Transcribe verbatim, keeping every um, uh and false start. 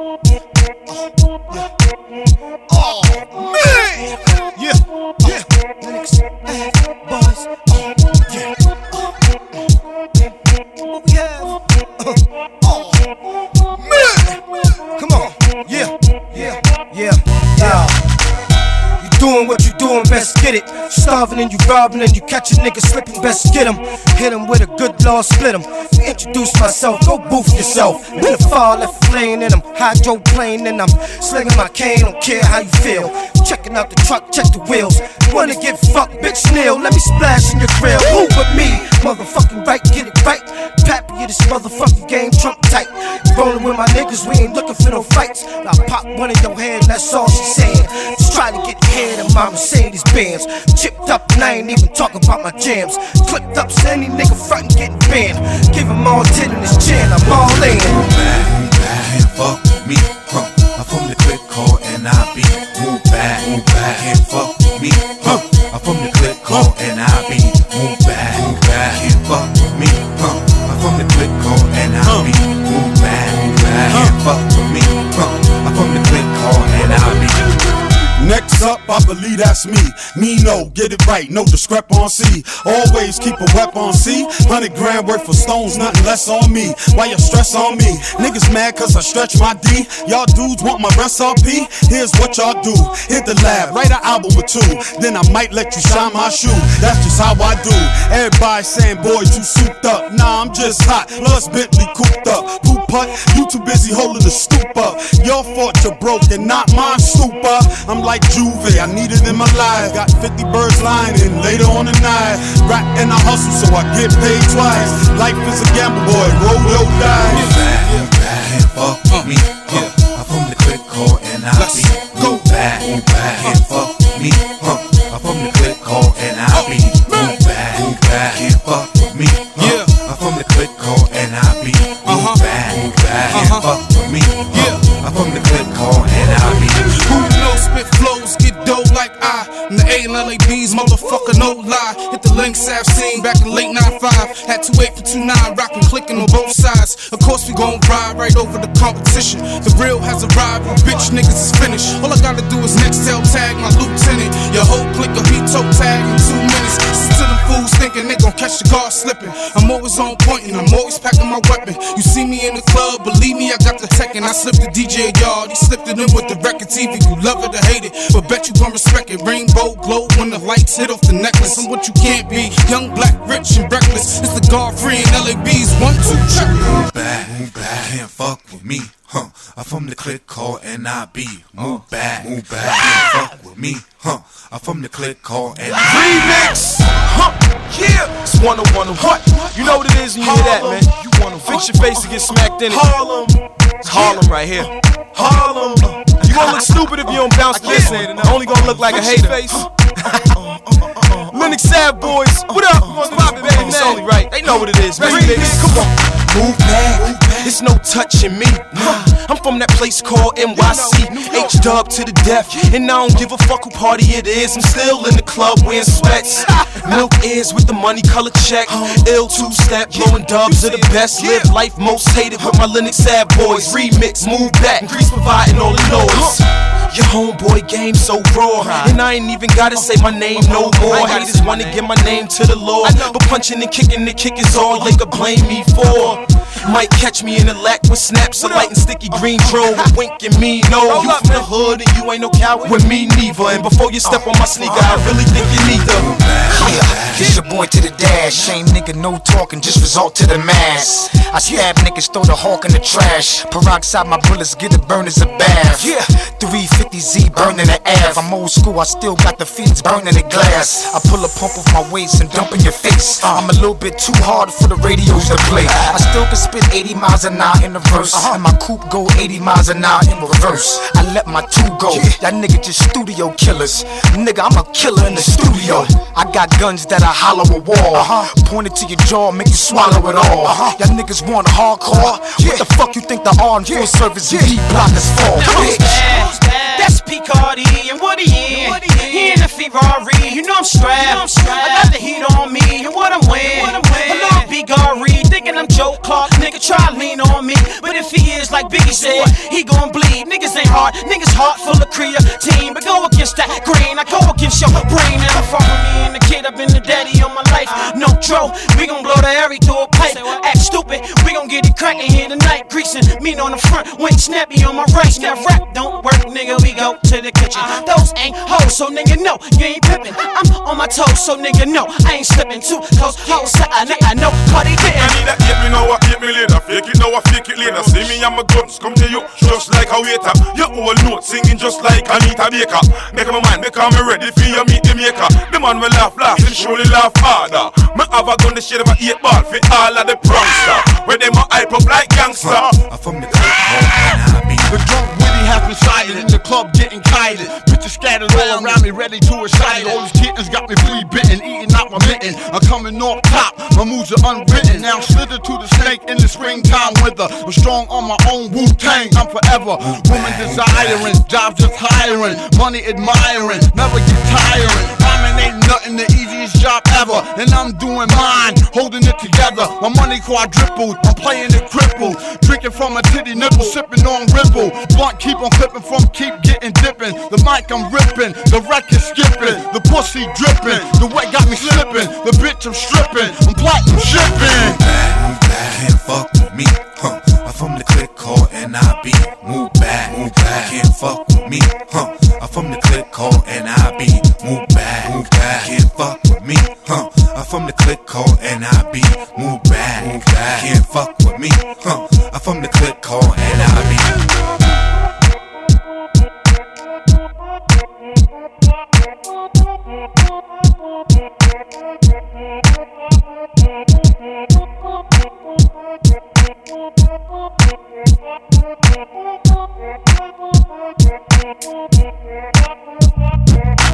Oh, man! Yeah, yeah. Linux Ave boys. Oh, yeah. What we have? Uh, oh, man! Come on. Yeah, yeah, yeah, yeah. Doing what you doing, best get it. Starving and you robbing and you catch a nigga slipping, best get him. Hit him with a good law, split him. Introduce myself, go boof yourself. Been a far left flame in him, hydroplane and I'm slinging my cane, don't care how you feel. Checking out the truck, check the wheels. Wanna get fucked, bitch Neil, let me splash in your grill. Who but me? Motherfucking right, get it right. Pappy of this motherfucking game, trump tight. Rolling with my niggas, we ain't looking for no fights. I pop one in your head, that's all she said. Just try to get head in my Mercedes Benz. Chipped up and I ain't even talking about my jams. Clipped up, so any nigga frontin' getting banned. Give him all ten in his chin, I'm all in. Move back, can't fuck with me, huh? I'm from the click call and I be move back, move back, can't fuck with me, huh? I'm from the click call and I be move back, move back, can't fuck with me, huh? I'm from the click call and I be move back, move back, can't fuck with me, huh? I'm from the click call and I be. Next up, I believe that's me. Nino, get it right, no discrepancy. Always keep a weapon, see? Hundred grand worth of stones, nothing less on me. Why you stress on me? Niggas mad cause I stretch my D. Y'all dudes want my recipe? Here's what y'all do. Hit the lab, write an album or two. Then I might let you shine my shoe. That's just how I do. Everybody saying, boy, you souped up. Nah, I'm just hot, plus Bentley cooped up. Poop putt, you too busy holding the stoop up. Your fault you're broken, not mine, super. I'm like Juve, I need it in my life. Got fifty birds flying in later on the night. Rap and I hustle so I get paid twice. Life is a gamble, boy, roll your dice. Move back, move back, can't fuck with me, huh? I'm from the click call and I be move back, move back, can't fuck with me, huh? I'm from the click call and I be move back, move back, can't fuck with me, huh? I'm from the click call and I be move back, move back, can't fuck with me, huh? I'm from the click call and I be. Who knows spit flows, get dough like I. And the A and L A B's, motherfucker, no lie. Hit the Links Ave scene back in late ninety-five. Had two eight for two nine, rockin', clicking on both sides. Of course we gon' ride right over the competition. The real has arrived, but bitch niggas is finished. All I gotta do is next tell tag my lieutenant. Your whole clique will be toe tag in two minutes. Listen to them fools thinking they gon' catch the car slipping. I'm always on point and I'm always packing my weapon. You see me in the club, believe me, I got the tech and I slipped the D J yard. He slipped it in with the record T V. You love it or hate it, but bet you gon' respect it. Rainbow glow when the lights hit off the necklace. I'm what you can't be, young, black, rich, and reckless. It's the Godfrey and L A B's one, two, check. Move back, move back, can't fuck with me, huh? I'm from the click call and I be move back, move back, can't fuck with me, huh? I'm from the click call and I Remix, huh? Yeah, it's one oh one what? You know what it is when you hear that, man. You wanna fix your face to get smacked in it. Harlem, it's Harlem right here. Harlem, you gonna look stupid if you don't bounce this. Only gonna look like a hater. Linux Ave boys, what up? Pop it, baby. It's only right. They know what it is, baby. Come on. Move back, there's no touching me. I'm from that place called N Y C. H-Dub to the death, and I don't give a fuck who party it is. I'm still in the club wearing sweats. Milk ears with the money color check. Ill two-step, blowing dubs are the best. Live life most hated with my Linux Ave boys. Remix, move back, Grease providing all the noise. Your homeboy game so raw, and I ain't even gotta say my name no more. Haters wanna give my name to the Lord, but punching and kicking the kick is all they could blame me for. Might catch me in the lack with snaps, a light and sticky green drove with winking me. No, you from the hood and you ain't no coward with me neither. And before you step on my sneaker, I really think you need them. Yeah, it's your boy to the dash. Shame nigga, no talking, just resort to the mass. I stab niggas, throw the hawk in the trash. Peroxide my bullets, get it burned as a bath. Yeah, three fifty Z burning the Ave. I'm old school, I still got the fiends burning the glass. I pull a pump off my waist and dump in your face. I'm a little bit too hard for the radios to play. I still can spit eighty miles an hour in the verse, and my coupe go eighty miles an hour in reverse. I let my two go, y'all nigga just studio killers. Nigga, I'm a killer in the studio. I got guns that I hollow a wall, point it to your jaw, make you swallow it all. Y'all niggas want hardcore? What the fuck you think the R and full service and deep blockers for, bitch? That's P. Cardi and what he in. He in the Ferrari, you know I'm strapped. I got the heat on me and what I'm wearing. A little B. Gary, thinking I'm Joe Clark, nigga try lean on me. But if he is like Biggie said, he gon' bleed. Niggas ain't hard, niggas heart full of creatine. But go against that green, I go against your brain. And I fuck with me and the kid, I've been the daddy of my life. No dro, we gon' blow the airy through a pipe. Act stupid, we gon' get it crackin' here tonight. Greasing, mean on the front, went snappy on my right. Now rap don't work, nigga, we go to the kitchen. Those ain't hoes, so nigga, no, you ain't pippin'. I'm on my toes, so nigga, no, I ain't slippin' too close. Hoes, I, I know, party didn't. I need that hit me now, I hit me later. Fake it now, I fake it later. See me and my guns come to you, just like a waiter. Your old note singing just like Anita Baker. Make my mind, make me ready for you meet the maker. The man will laugh, laugh, and surely laugh harder. Me have a gun the shit of a eight ball for all of the prankster. Where they my hype up like gangster. I'm from the click hole and I be. The drunk witty has been sighted in the club getting kited. Bitches scattered all around me, ready to excite. All these kittens got me flea bitten, eating out my mitten. I'm coming off top, my moves are unwritten. Now I'm slithered to the snake in the springtime weather. I'm strong on my own, Wu-Tang, I'm forever. Woman desiring, jobs just hiring, money admiring, never get tiring. Rhyming ain't nothing, the easiest job ever. And I'm doing mine, holding it together. My money quadrupled, I'm playing it crippled. Drinking from a titty nipple, sipping on ripple. Blunt keep on clipping from keep getting dipping. The mic I'm ripping, the record skipping. The pussy dripping, the wet got me slipping. The bitch I'm stripping, I'm platinum shipping. Move back, move back, can't fuck with me, huh? I'm from the click hole and I be. Move back, move back, can't fuck with me, huh? I'm from the click hole and I be. Move back, move back, can't fuck with me, huh? I'm from the click hole and I be. Move back, move back, can't fuck with me, huh? I'm from the click hole and I be. Thank you.